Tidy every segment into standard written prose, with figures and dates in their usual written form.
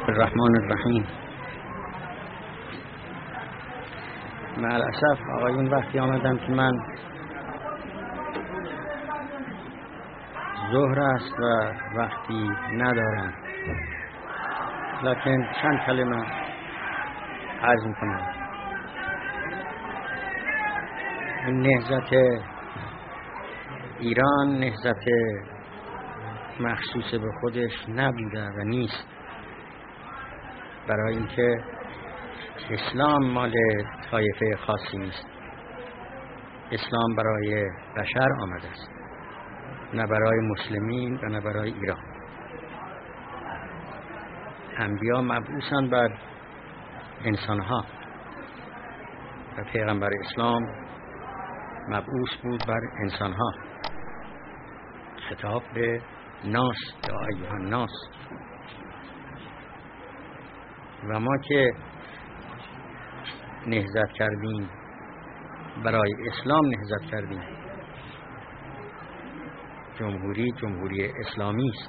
الرحمن الرحیم. مع الاسف آقایون وقتی آمدم که من ظهر است و وقتی ندارم، لکن چند کلمه عرض میکنم. این نهضت ایران نهضت مخصوص به خودش نبوده و نیست، برای اینکه اسلام مال طایفه خاصی نیست. اسلام برای بشر آمده است، نه برای مسلمین و نه برای ایران. انبیا مبعوثند بر انسانها و پیغمبر اسلام مبعوث بود بر انسانها. خطاب به ناس، یا ایها الناس. و ما که نهضت کردیم برای اسلام نهضت کردیم. جمهوری اسلامی است.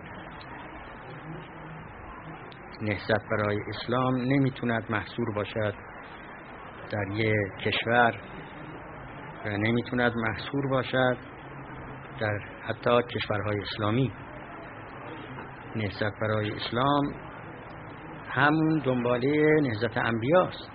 نهضت برای اسلام نمیتوند محصور باشد در یک کشور و نمیتوند محصور باشد در حتی کشورهای اسلامی. نهضت برای اسلام همون دنباله نهضت انبیاست.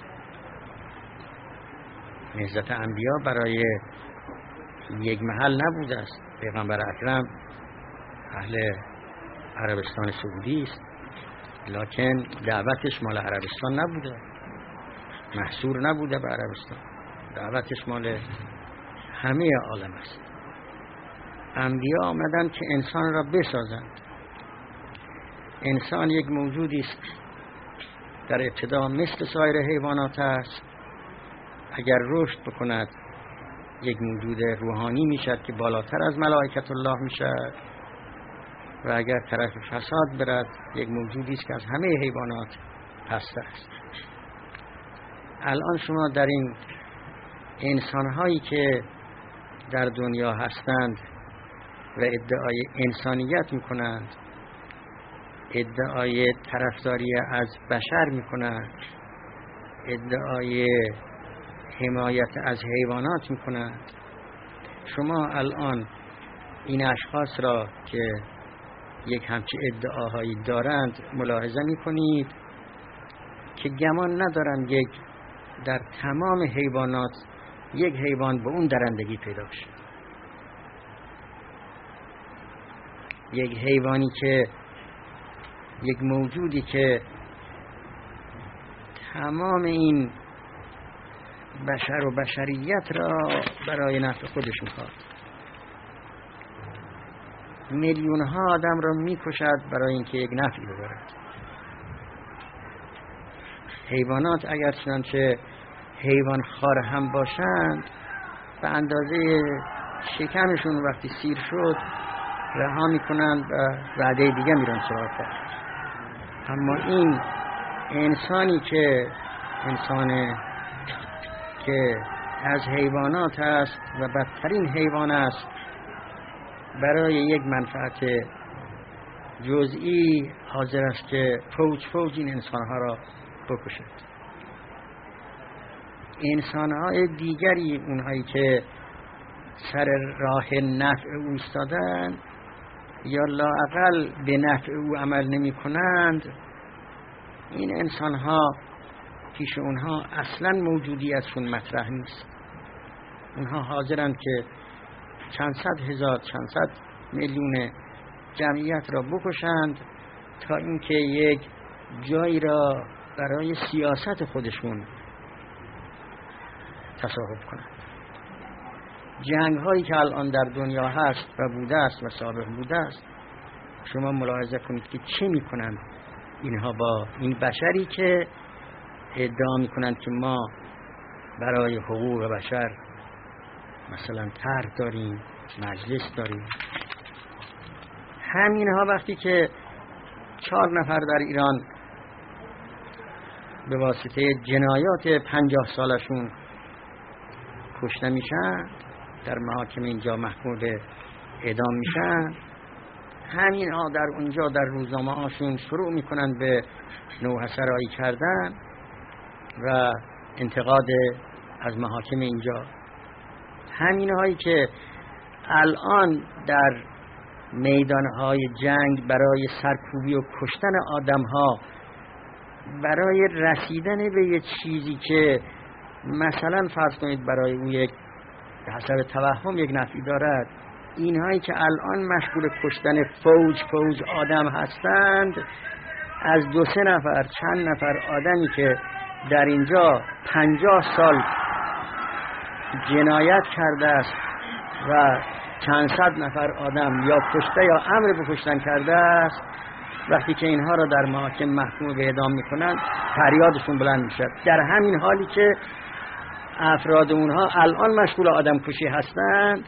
نهضت انبیا برای یک محل نبوده است. پیغمبر اکرم اهل عربستان سعودی است، لکن دعوتش مال عربستان نبوده، محصور نبوده به عربستان، دعوتش مال همه عالم است. انبیا آمدن که انسان را بسازند. انسان یک موجودی است در ابتدا مثل سایر حیوانات است. اگر رشد بکند یک موجود روحانی میشد که بالاتر از ملائکت الله میشد، و اگر طرف فساد برد یک موجودی است که از همه حیوانات پستر است. الان شما در این انسانهایی که در دنیا هستند و ادعای انسانیت میکنند، ادعای طرفداری از بشر میکنند، ادعای حمایت از حیوانات میکنند، شما الان این اشخاص را که یک همچه ادعاهایی دارند ملاحظه میکنید که گمان ندارند یک در تمام حیوانات یک حیوان به اون درندگی پیدا بشه. یک حیوانی که یک موجودی که تمام این بشر و بشریت را برای نفع خودش میخواد، میلیون ها آدم را میکشد برای اینکه یک نفعی ببرد. حیوانات اگر چنانچه حیوان خوار هم باشند، به اندازه شکمشون وقتی سیر شد رها میکنند و وعده دیگه میرن سراغ. اما این انسانی که انسان که از حیوانات است و بدترین حیوان است، برای یک منفعت جزئی حاضر است که فوج این انسانها را بکشد. انسانهای دیگری، اونهایی که سر راه نفع او ایستادند یا لااقل به نفع او عمل نمی کنند، این انسانها پیش اونها اصلا موجودیتشون مطرح نیست. اونها حاضرند که چند صد هزار، چند صد میلیون جمعیت را بکشند تا اینکه یک جایی را برای سیاست خودشون تصاحب کنند. جنگ هایی که الان در دنیا هست و بوده است و سابق بوده است، شما ملاحظه کنید که چه میکنند اینها با این بشری که ادعا میکنند که ما برای حقوق بشر مثلا طرح داریم، مجلس داریم. همینها وقتی که 4 نفر در ایران به واسطه جنایات 50 سالشون کشته میشن، در محاکم اینجا محکوم به اعدام میشن، همین ها در اونجا در روزنامه هاشون شروع میکنن به نوحه سرایی کردن و انتقاد از محاکم اینجا. همین هایی که الان در میدانهای جنگ برای سرکوبی و کشتن آدم ها، برای رسیدن به یک چیزی که مثلا فرض کنید برای اون یک حسب توهم یک نفعی دارد، اینهایی که الان مشغول کشتن فوج آدم هستند، از 2-3 نفر چند نفر آدمی که در اینجا 50 سال جنایت کرده است و چند صد نفر آدم یا کشته یا امر به کشتن کرده است، وقتی که اینها را در محاکم محکوم به اعدام میکنند فریادشون بلند میشه. در همین حالی که افراد اونها الان مشغول آدم کشی هستند،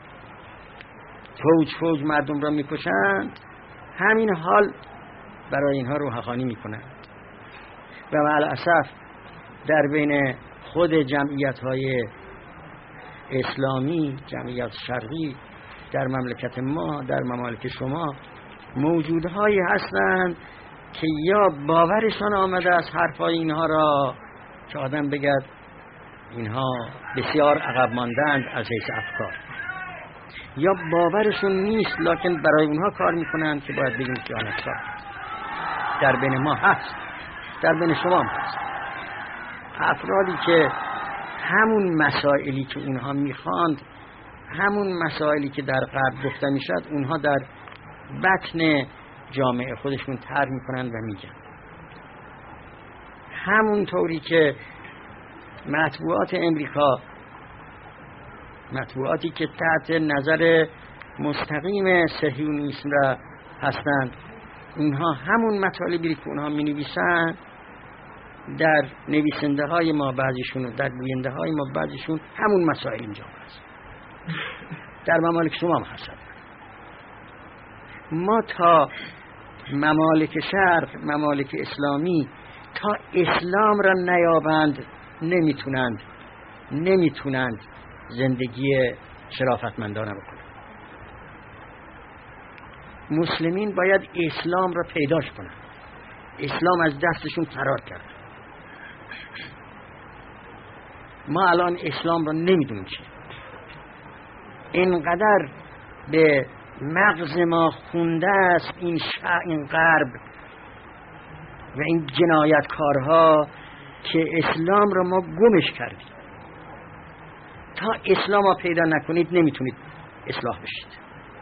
فوج مردم را میکشند، همین حال برای اینها روحانی میکنند. و معالاسف در بین خود جمعیت های اسلامی، جمعیت شرقی در مملکت ما، در ممالک شما، موجودهایی هستند که یا باورشان آمده از حرفای اینها را که آدم بگد اینها بسیار عقب ماندند از حیث افکار، یا باورشون نیست لکن برای اونها کار میکنند که باید بگیم خیانتکار. در بین ما هست، در بین شما هست افرادی که همون مسائلی که اونها میخواند، همون مسائلی که در غرب گفته میشد، اونها در بطن جامعه خودشون طرح میکنند و میگن. همون طوری که مطبوعات امریکا، مطبوعاتی که تحت نظر مستقیم صهیونیسم را هستند، اونها همون مطالبی که اونها می نویسند در نویسنده های ما بعضیشون و در گوینده های ما بعضیشون همون مسائل اینجا هست. در ممالک شما هم هست. ما تا ممالک شرق، ممالک اسلامی تا اسلام را نیابند نمیتونند زندگی شرافتمندانه بکنند. مسلمین باید اسلام را پیداش کنند. اسلام از دستشون فرار کرد. ما الان اسلام را نمیدونیم چیه. اینقدر به مغز ما خونده است این غرب و این جنایتکارها که اسلام را ما گمش کردیم. تا اسلام را پیدا نکنید نمیتونید اصلاح بشید.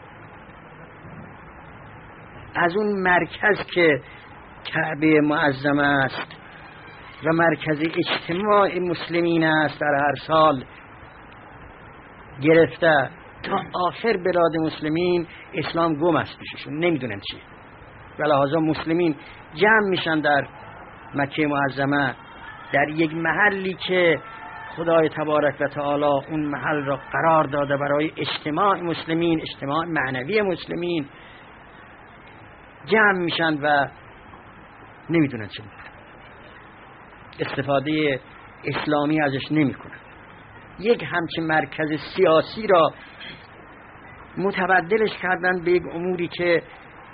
از اون مرکز که کعبه معظمه است و مرکز اجتماع مسلمین است در هر سال گرفته تا آخر بلاد مسلمین، اسلام گم است پیششون، نمیدونن چیه. و لحاظا مسلمین جمع میشن در مکه معظمه، در یک محلی که خدای تبارک و تعالی اون محل را قرار داده برای اجتماع مسلمین، اجتماع معنوی مسلمین، جمع میشن و نمیدونن چه میکنن، استفاده اسلامی ازش نمیکنن. یک همچین مرکز سیاسی را متبدلش کردن به یک اموری که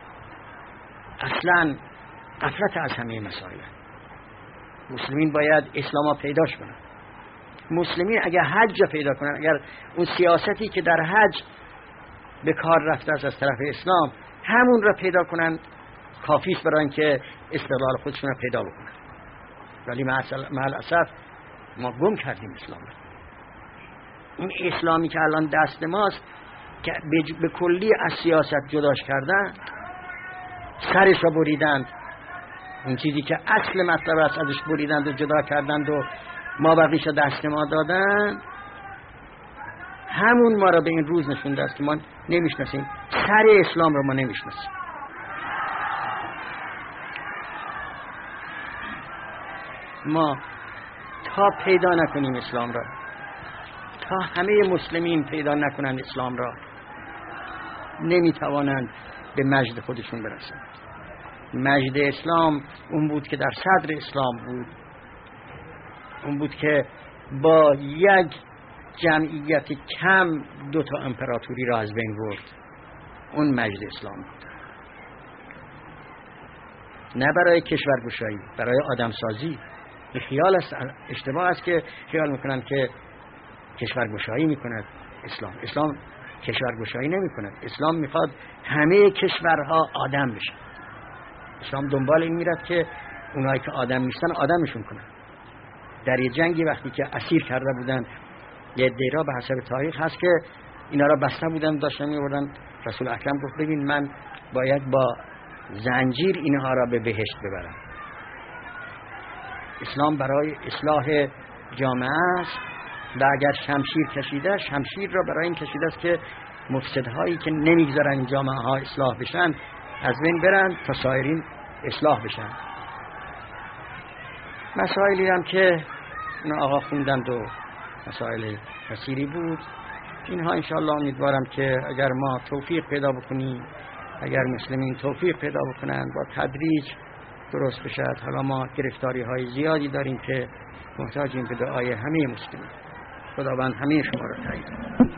اصلا غفلت از همه مسائل. مسلمین باید اسلام پیداش کنن. مسلمین اگر حج پیدا کنن، اگر اون سیاستی که در حج به کار رفته است از طرف اسلام، همون را پیدا کنن، کافی است برای اینکه استقلال خودشون را پیدا بکنن. ولی معالاسف ما گم کردیم اسلام را. این اسلامی که الان دست ماست که به کلی از سیاست جداش کردن، سرش را بریدند، اون چیزی که اصل مطلب است ازش بریدند و جدا کردند و ما بقیش دست ما دادن. همون ما را به این روز نشونده است که ما نمیشناسیم، سر اسلام را ما نمیشناسیم. ما تا پیدا نکنیم اسلام را، تا همه مسلمین پیدا نکنند اسلام را، نمیتوانند به مجد خودشون برسند. مجد اسلام اون بود که در صدر اسلام بود، اون بود که با یک جمعیت کم 2 امپراتوری را از بین برد. اون مجد اسلام بود. نه برای کشورگشایی، برای آدمسازی. این خیال است، اشتباه است که خیال میکنن که کشورگشایی میکند اسلام کشورگشایی نمیکند. اسلام میخواد همه کشورها آدم بشن. اسلام دنبال این میرد که اونایی که آدم نیستن آدمشون کنن. در یه جنگی وقتی که اسیر کرده بودن یه عده‌ای را، به حسب تاریخ هست که اینا را بسته بودن داشتن می‌بردن، رسول اکرم گفت ببین من باید با زنجیر اینها را به بهشت ببرم. اسلام برای اصلاح جامعه است و اگر شمشیر کشیده، شمشیر را برای این کشیده است که مفسدهایی که نمیگذارن این جامعه ها اصلاح بشن از بین برن تا سایرین اصلاح بشن. مسائلی هم که اون آقا خوندند و مسائل کثیری بود، اینها انشاءالله امیدوارم که اگر ما توفیق پیدا بکنیم، اگر مسلمین توفیق پیدا بکنند، با تدریج درست بشد. حالا ما گرفتاری های زیادی داریم که محتاجیم به دعای همه مسلمین. خداوند همه شما را تایید کنه.